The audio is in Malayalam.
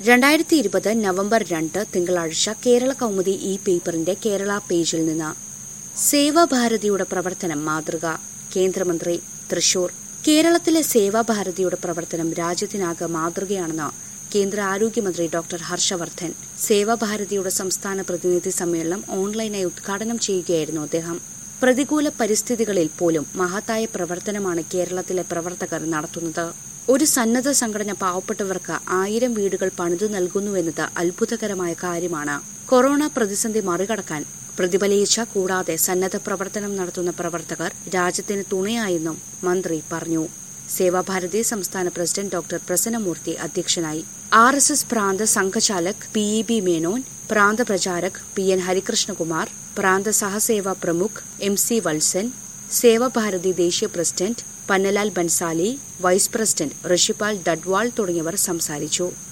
2020 നവംബർ 2 തിങ്കളാഴ്ച കേരള കൗമുദി ഈ പേപ്പറിന്റെ കേരള പേജിൽ നിന്ന് സേവാഭാരതിയുടെ പ്രവർത്തനം മാതൃക. കേന്ദ്രമന്ത്രി തൃശൂർ. കേരളത്തിലെ സേവാഭാരതിയുടെ പ്രവർത്തനം രാജ്യത്തിനാകെ മാതൃകയാണെന്ന് കേന്ദ്ര ആരോഗ്യമന്ത്രി ഡോക്ടർ ഹർഷവർദ്ധൻ. സേവാഭാരതിയുടെ സംസ്ഥാന പ്രതിനിധി സമ്മേളനം ഓൺലൈനായി ഉദ്ഘാടനം ചെയ്യുകയായിരുന്നു അദ്ദേഹം. പ്രതികൂല പരിസ്ഥിതികളിൽ പോലും മഹത്തായ പ്രവർത്തനമാണ് കേരളത്തിലെ പ്രവർത്തകർ നടത്തുന്നത്. ഒരു സന്നദ്ധ സംഘടന പാവപ്പെട്ടവർക്ക് 1000 വീടുകൾ പണിതു നൽകുന്നുവെന്നത് അത്ഭുതകരമായ കാര്യമാണ്. കൊറോണ പ്രതിസന്ധി മറികടക്കാൻ പ്രതിഫലിച്ച കൂടാതെ സന്നദ്ധ പ്രവർത്തനം നടത്തുന്ന പ്രവർത്തകർ രാജ്യത്തിന് തുണയായെന്നും മന്ത്രി പറഞ്ഞു. സേവാഭാരതി സംസ്ഥാന പ്രസിഡന്റ് ഡോക്ടർ പ്രസന്നമൂർത്തി അധ്യക്ഷനായി. RSS പ്രാന്ത സംഘചാലക് PEB മേനോൻ, പ്രാന്ത പ്രചാരക് PN ഹരികൃഷ്ണകുമാർ, പ്രാന്ത സഹസേവാ പ്രമുഖ് MC വത്സൻ, സേവാഭാരതി ദേശീയ president Pannalal Bansali, vice president Rishipal Dadwal തുടങ്ങിയവർ സംസാരിച്ചു.